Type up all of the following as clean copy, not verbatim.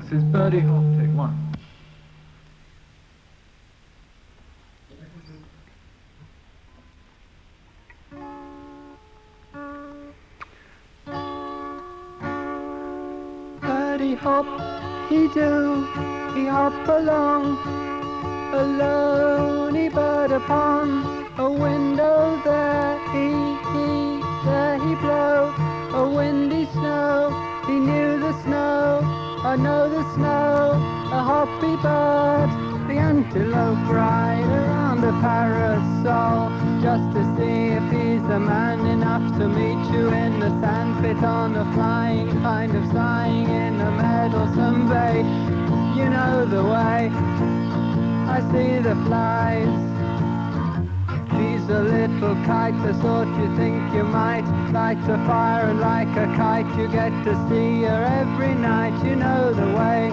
This is Birdie Hop, take one. Birdie hop, he do, he hop along, a lonely bird upon a window there he blow, a windy snow, he knew the snow, I know the snow, a hoppy bird, the antelope ride around a parasol, just to see if he's a man enough to meet you in the sandpit on a flying, kind of sighing in a meddlesome bay. You know the way, I see the flies. She's a little kite, the sort you think you might light a fire, and like a kite you get to see her every night. You know the way.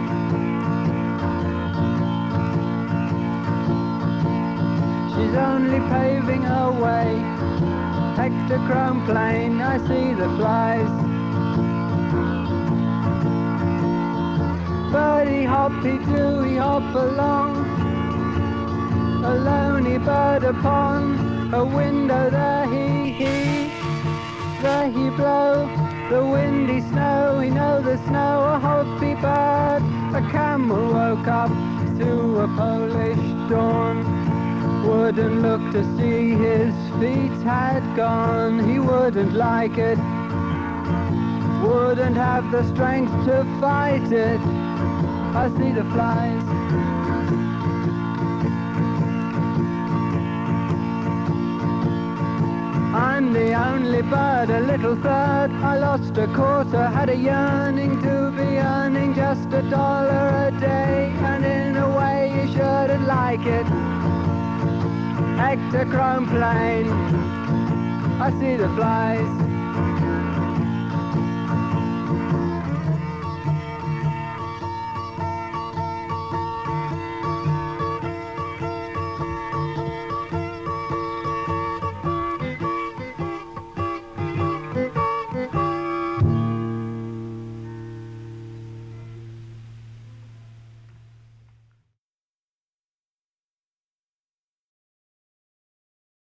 She's only paving her way. Hectochrome plane, I see the flies. Birdie hop, he do, he hop along, a lonely bird upon a window, there he blow, the windy snow, he know the snow, a hoppy bird, a camel woke up to a Polish dawn, wouldn't look to see his feet had gone, he wouldn't like it, wouldn't have the strength to fight it, I see the flies. I'm the only bird, a little third, I lost a quarter, had a yearning to be earning just $1 a day, and in a way you shouldn't like it. Hectochrome plane, I see the flies.